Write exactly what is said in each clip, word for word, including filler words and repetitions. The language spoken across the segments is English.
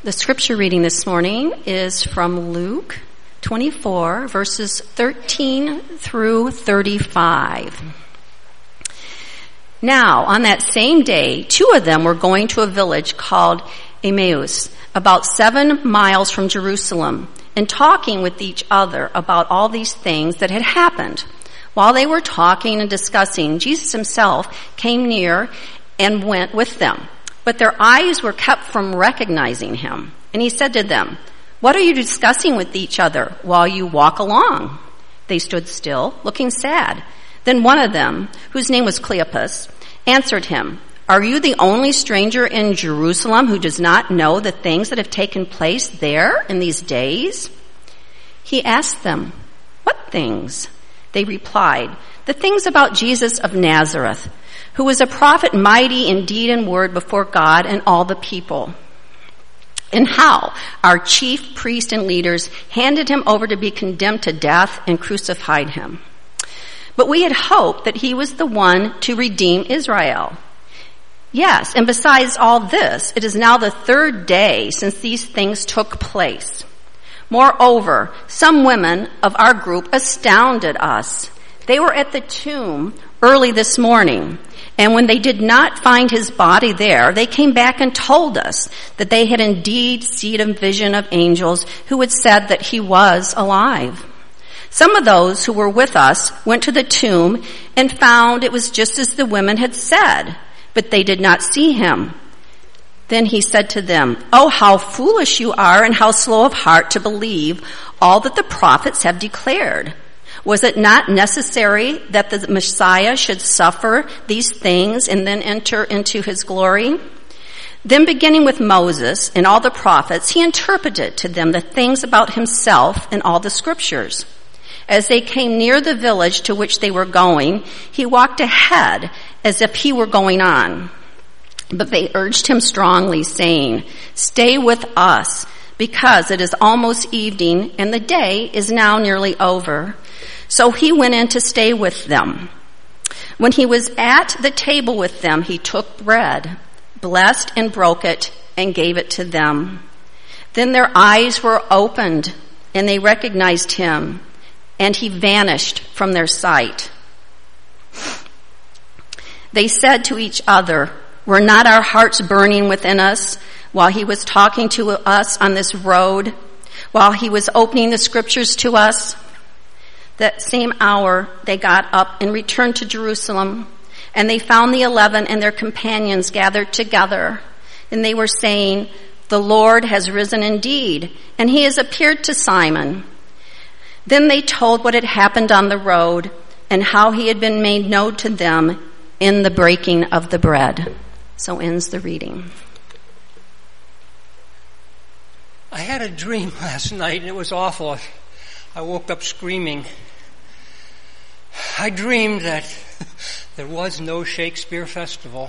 The scripture reading this morning is from Luke twenty-four, verses thirteen through thirty-five. Now, on that same day, two of them were going to a village called Emmaus, about seven miles from Jerusalem, and talking with each other about all these things that had happened. While they were talking and discussing, Jesus himself came near and went with them. But their eyes were kept from recognizing him. And he said to them, "What are you discussing with each other while you walk along?" They stood still, looking sad. Then one of them, whose name was Cleopas, answered him, "Are you the only stranger in Jerusalem who does not know the things that have taken place there in these days?" He asked them, "What things?" They replied, "The things about Jesus of Nazareth, who was a prophet mighty in deed and word before God and all the people, and how our chief priests and leaders handed him over to be condemned to death and crucified him. But we had hoped that he was the one to redeem Israel. Yes, and besides all this, it is now the third day since these things took place. Moreover, some women of our group astounded us. They were at the tomb early this morning, and when they did not find his body there, they came back and told us that they had indeed seen a vision of angels who had said that he was alive. Some of those who were with us went to the tomb and found it was just as the women had said, but they did not see him." Then he said to them, "Oh, how foolish you are and how slow of heart to believe all that the prophets have declared. Was it not necessary that the Messiah should suffer these things and then enter into his glory?" Then beginning with Moses and all the prophets, he interpreted to them the things about himself and all the scriptures. As they came near the village to which they were going, he walked ahead as if he were going on. But they urged him strongly, saying, "Stay with us, because it is almost evening and the day is now nearly over." So he went in to stay with them. When he was at the table with them, he took bread, blessed and broke it, and gave it to them. Then their eyes were opened, and they recognized him, and he vanished from their sight. They said to each other, "Were not our hearts burning within us while he was talking to us on this road, while he was opening the scriptures to us?" That same hour they got up and returned to Jerusalem, and they found the eleven and their companions gathered together. And they were saying, "The Lord has risen indeed, and he has appeared to Simon." Then they told what had happened on the road and how he had been made known to them in the breaking of the bread. So ends the reading. I had a dream last night, and it was awful. I woke up screaming. I dreamed that there was no Shakespeare Festival.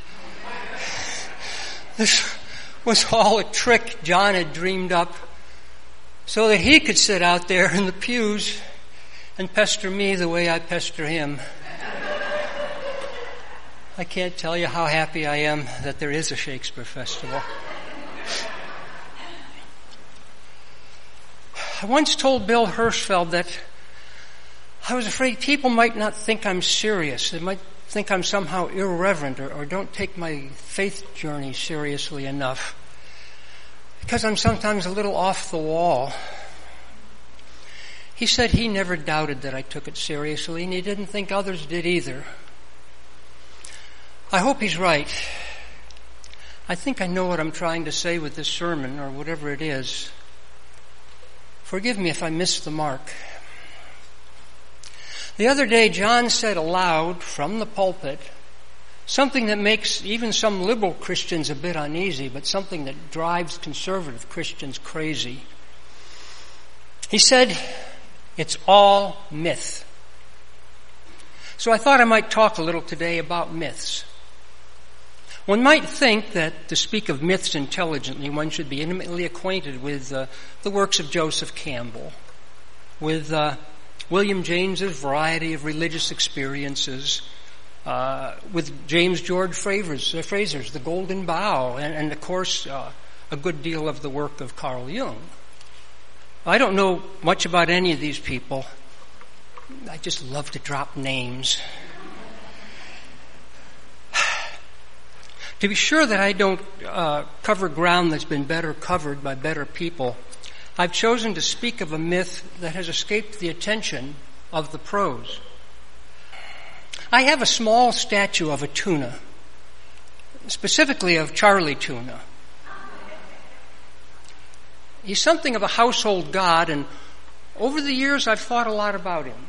This was all a trick John had dreamed up so that he could sit out there in the pews and pester me the way I pester him. I can't tell you how happy I am that there is a Shakespeare Festival. I once told Bill Hirschfeld that I was afraid people might not think I'm serious. They might think I'm somehow irreverent or, or don't take my faith journey seriously enough because I'm sometimes a little off the wall. He said he never doubted that I took it seriously, and he didn't think others did either. I hope he's right. I think I know what I'm trying to say with this sermon, or whatever it is. Forgive me if I missed the mark. The other day, John said aloud from the pulpit something that makes even some liberal Christians a bit uneasy, but something that drives conservative Christians crazy. He said, "It's all myth." So I thought I might talk a little today about myths. One might think that to speak of myths intelligently, one should be intimately acquainted with uh, the works of Joseph Campbell, with uh, William James's variety of religious experiences, uh, with James George Fraser's, uh, Fraser's The Golden Bough, and, and of course uh, a good deal of the work of Carl Jung. I don't know much about any of these people. I just love to drop names. To be sure that I don't uh, cover ground that's been better covered by better people, I've chosen to speak of a myth that has escaped the attention of the pros. I have a small statue of a tuna, specifically of Charlie Tuna. He's something of a household god, and over the years I've thought a lot about him.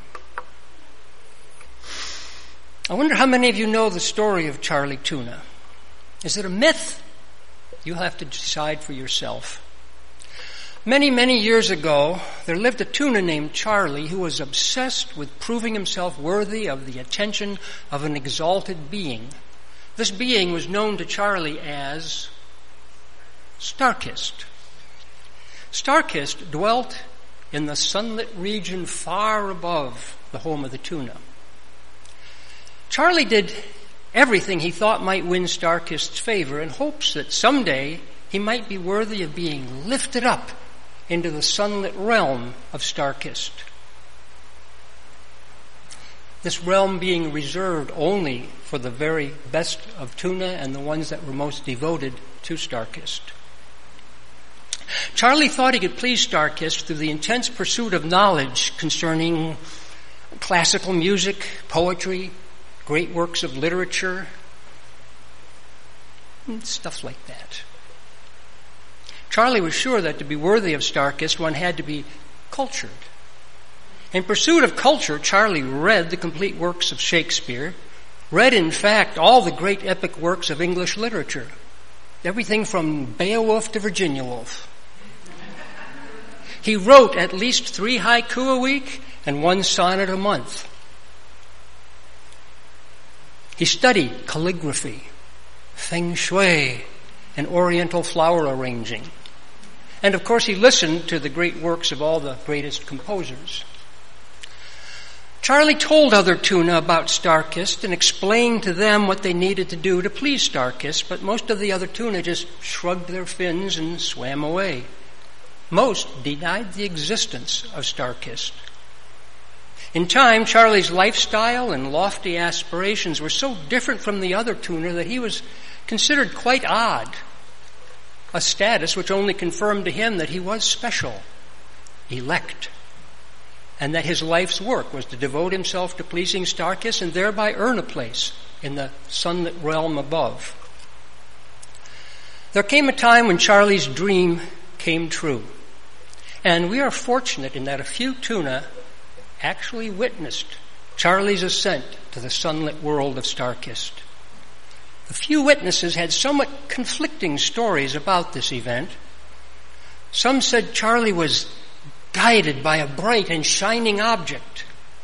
I wonder how many of you know the story of Charlie Tuna. Is it a myth? You'll have to decide for yourself. Many, many years ago, there lived a tuna named Charlie who was obsessed with proving himself worthy of the attention of an exalted being. This being was known to Charlie as Starkist. Starkist dwelt in the sunlit region far above the home of the tuna. Charlie did everything he thought might win Starkist's favor in hopes that someday he might be worthy of being lifted up into the sunlit realm of Starkist. This realm being reserved only for the very best of tuna and the ones that were most devoted to Starkist. Charlie thought he could please Starkist through the intense pursuit of knowledge concerning classical music, poetry, great works of literature, stuff like that. Charlie was sure that to be worthy of Starkist, one had to be cultured. In pursuit of culture, Charlie read the complete works of Shakespeare, read, in fact, all the great epic works of English literature, everything from Beowulf to Virginia Woolf. He wrote at least three haiku a week and one sonnet a month. He studied calligraphy, feng shui, and oriental flower arranging. And of course he listened to the great works of all the greatest composers. Charlie told other tuna about Starkist and explained to them what they needed to do to please Starkist, but most of the other tuna just shrugged their fins and swam away. Most denied the existence of Starkist. In time, Charlie's lifestyle and lofty aspirations were so different from the other tuna that he was considered quite odd, a status which only confirmed to him that he was special, elect, and that his life's work was to devote himself to pleasing Starkist and thereby earn a place in the sunlit realm above. There came a time when Charlie's dream came true, and we are fortunate in that a few tuna actually witnessed Charlie's ascent to the sunlit world of Starkist. The few witnesses had somewhat conflicting stories about this event. Some said Charlie was guided by a bright and shining object.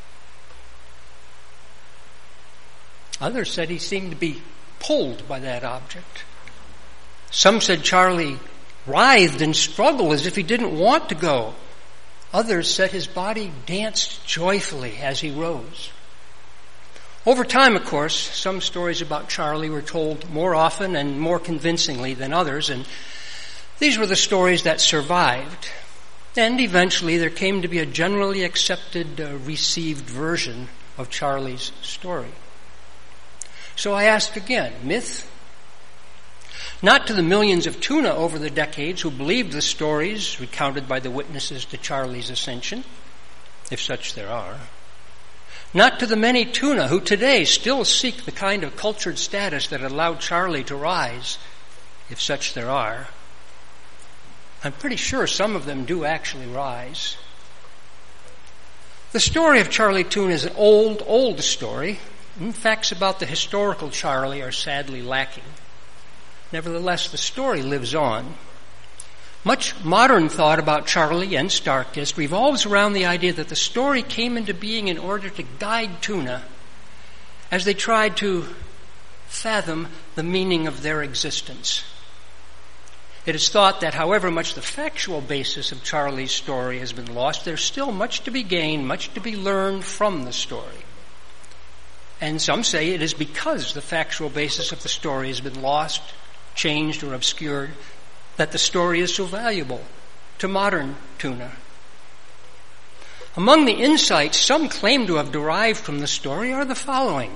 Others said he seemed to be pulled by that object. Some said Charlie writhed and struggled as if he didn't want to go. Others said his body danced joyfully as he rose. Over time, of course, some stories about Charlie were told more often and more convincingly than others, and these were the stories that survived. And eventually there came to be a generally accepted, uh, received version of Charlie's story. So I ask again, myth? Not to the millions of tuna over the decades who believed the stories recounted by the witnesses to Charlie's ascension, if such there are. Not to the many tuna who today still seek the kind of cultured status that allowed Charlie to rise, if such there are. I'm pretty sure some of them do actually rise. The story of Charlie Tuna is an old, old story. And facts about the historical Charlie are sadly lacking. Nevertheless, the story lives on. Much modern thought about Charlie and Starkist revolves around the idea that the story came into being in order to guide tuna as they tried to fathom the meaning of their existence. It is thought that however much the factual basis of Charlie's story has been lost, there's still much to be gained, much to be learned from the story. And some say it is because the factual basis of the story has been lost, changed, or obscured that the story is so valuable to modern tuna. Among the insights some claim to have derived from the story are the following.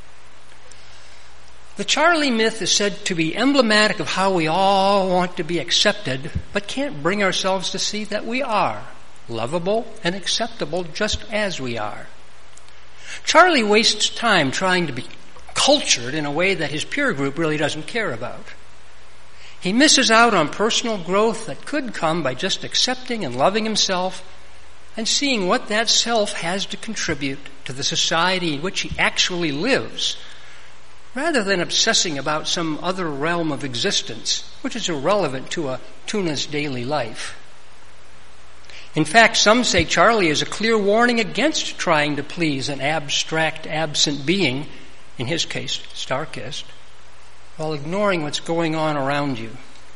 The Charlie myth is said to be emblematic of how we all want to be accepted, but can't bring ourselves to see that we are lovable and acceptable just as we are. Charlie wastes time trying to be cultured in a way that his peer group really doesn't care about. He misses out on personal growth that could come by just accepting and loving himself and seeing what that self has to contribute to the society in which he actually lives, rather than obsessing about some other realm of existence, which is irrelevant to a tuna's daily life. In fact, some say Charlie is a clear warning against trying to please an abstract, absent being, in his case, Starkist, while ignoring what's going on around you.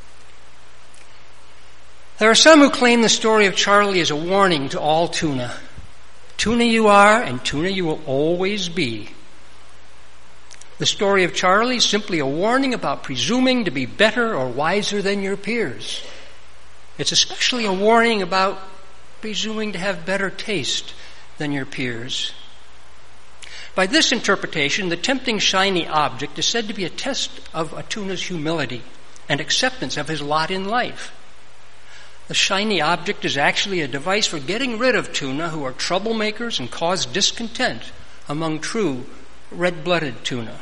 There are some who claim the story of Charlie is a warning to all tuna. Tuna you are, and tuna you will always be. The story of Charlie is simply a warning about presuming to be better or wiser than your peers. It's especially a warning about presuming to have better taste than your peers. By this interpretation, the tempting shiny object is said to be a test of a tuna's humility and acceptance of his lot in life. The shiny object is actually a device for getting rid of tuna who are troublemakers and cause discontent among true red-blooded tuna.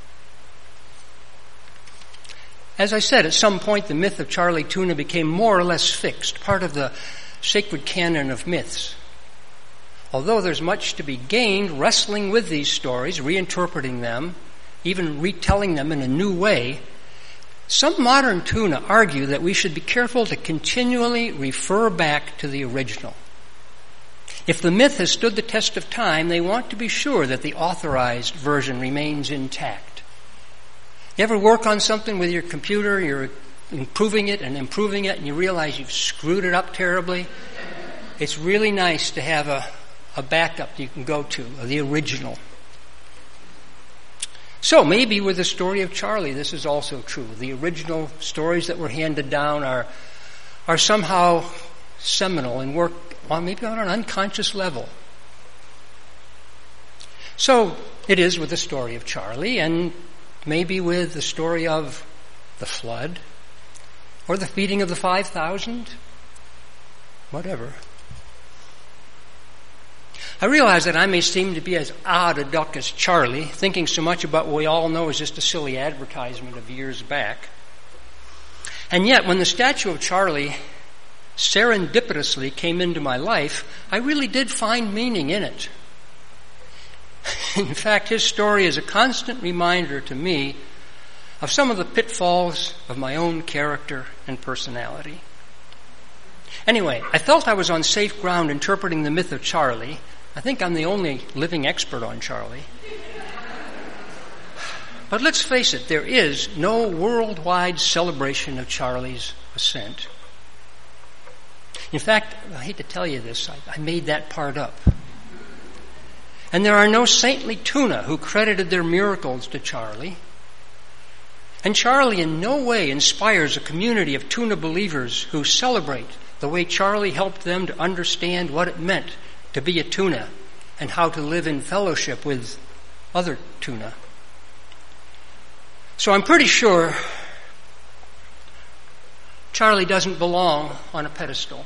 As I said, at some point the myth of Charlie Tuna became more or less fixed, part of the sacred canon of myths. Although there's much to be gained wrestling with these stories, reinterpreting them, even retelling them in a new way, some modern tuna argue that we should be careful to continually refer back to the original. If the myth has stood the test of time, they want to be sure that the authorized version remains intact. You ever work on something with your computer, you're improving it and improving it, and you realize you've screwed it up terribly? It's really nice to have a, a backup you can go to, the original. So maybe with the story of Charlie, this is also true. The original stories that were handed down are are somehow seminal and work on maybe on an unconscious level. So it is with the story of Charlie, and maybe with the story of the flood, or the feeding of the five thousand, whatever. I realize that I may seem to be as odd a duck as Charlie, thinking so much about what we all know is just a silly advertisement of years back. And yet, when the statue of Charlie serendipitously came into my life, I really did find meaning in it. In fact, his story is a constant reminder to me of some of the pitfalls of my own character and personality. Anyway, I felt I was on safe ground interpreting the myth of Charlie. I think I'm the only living expert on Charlie. But let's face it, there is no worldwide celebration of Charlie's ascent. In fact, I hate to tell you this, I, I made that part up. And there are no saintly tuna who credited their miracles to Charlie. And Charlie in no way inspires a community of tuna believers who celebrate the way Charlie helped them to understand what it meant to be a tuna and how to live in fellowship with other tuna. So I'm pretty sure Charlie doesn't belong on a pedestal.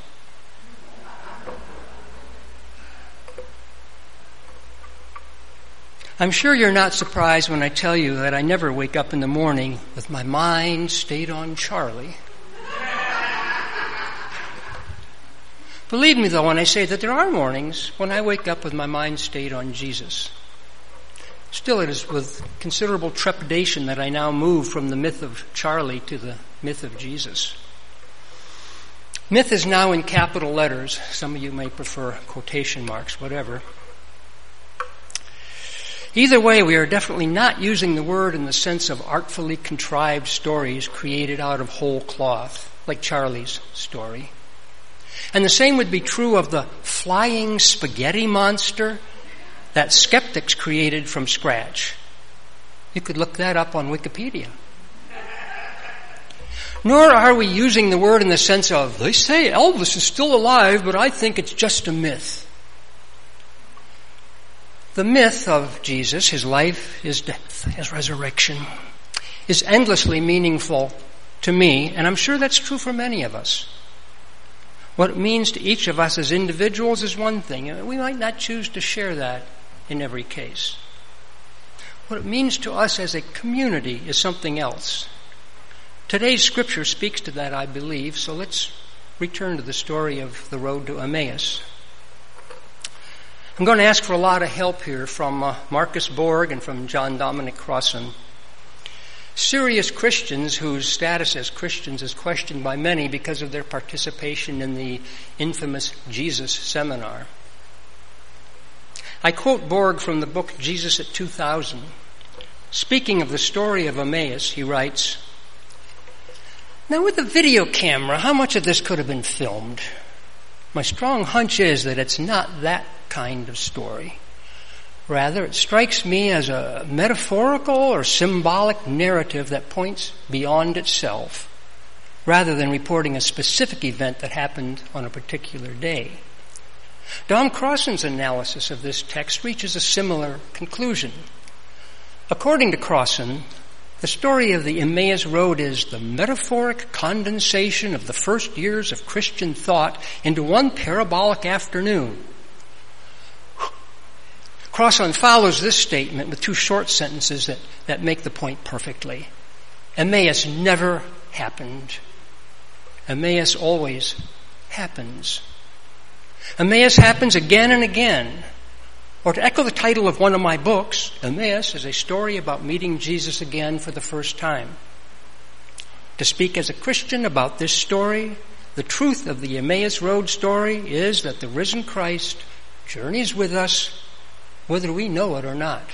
I'm sure you're not surprised when I tell you that I never wake up in the morning with my mind stayed on Charlie. Believe me, though, when I say that there are mornings when I wake up with my mind stayed on Jesus. Still, it is with considerable trepidation that I now move from the myth of Charlie to the myth of Jesus. Myth is now in capital letters. Some of you may prefer quotation marks, whatever. Either way, we are definitely not using the word in the sense of artfully contrived stories created out of whole cloth, like Charlie's story. And the same would be true of the flying spaghetti monster that skeptics created from scratch. You could look that up on Wikipedia. Nor are we using the word in the sense of, they say Elvis is still alive, but I think it's just a myth. The myth of Jesus, his life, his death, his resurrection, is endlessly meaningful to me, and I'm sure that's true for many of us. What it means to each of us as individuals is one thing. We might not choose to share that in every case. What it means to us as a community is something else. Today's scripture speaks to that, I believe, so let's return to the story of the road to Emmaus. I'm going to ask for a lot of help here from uh, Marcus Borg and from John Dominic Crossan. Serious Christians whose status as Christians is questioned by many because of their participation in the infamous Jesus Seminar. I quote Borg from the book Jesus at two thousand. Speaking of the story of Emmaus, he writes, "Now with a video camera, how much of this could have been filmed? My strong hunch is that it's not that kind of story. Rather, it strikes me as a metaphorical or symbolic narrative that points beyond itself, rather than reporting a specific event that happened on a particular day." Dom Crossan's analysis of this text reaches a similar conclusion. According to Crossan, the story of the Emmaus Road is the metaphoric condensation of the first years of Christian thought into one parabolic afternoon. Crossan follows this statement with two short sentences that, that make the point perfectly. Emmaus never happened. Emmaus always happens. Emmaus happens again and again. Or to echo the title of one of my books, Emmaus is a story about meeting Jesus again for the first time. To speak as a Christian about this story, the truth of the Emmaus Road story is that the risen Christ journeys with us whether we know it or not.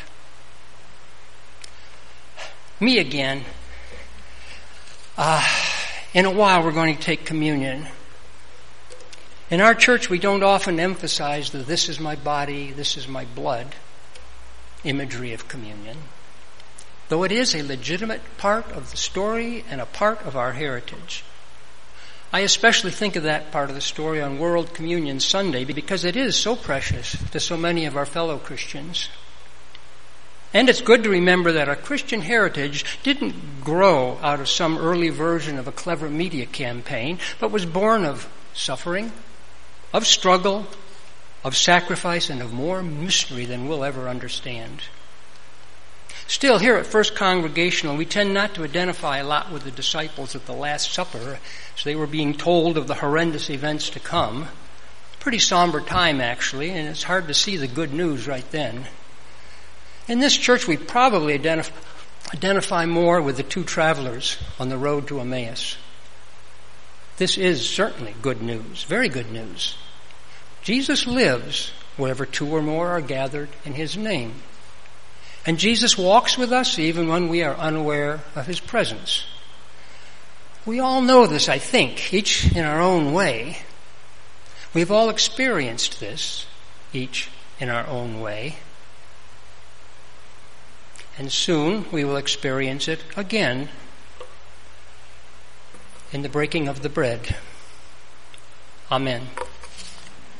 Me again. Uh, in a while we're going to take communion. In our church we don't often emphasize the "this is my body, this is my blood" imagery of communion, though it is a legitimate part of the story and a part of our heritage. I especially think of that part of the story on World Communion Sunday because it is so precious to so many of our fellow Christians. And it's good to remember that our Christian heritage didn't grow out of some early version of a clever media campaign, but was born of suffering, of struggle, of sacrifice, and of more mystery than we'll ever understand. Still, here at First Congregational, we tend not to identify a lot with the disciples at the Last Supper as they were being told of the horrendous events to come. Pretty somber time, actually, and it's hard to see the good news right then. In this church, we probably identif- identify more with the two travelers on the road to Emmaus. This is certainly good news, very good news. Jesus lives wherever two or more are gathered in his name. And Jesus walks with us even when we are unaware of his presence. We all know this, I think, each in our own way. We've all experienced this, each in our own way. And soon we will experience it again in the breaking of the bread. Amen.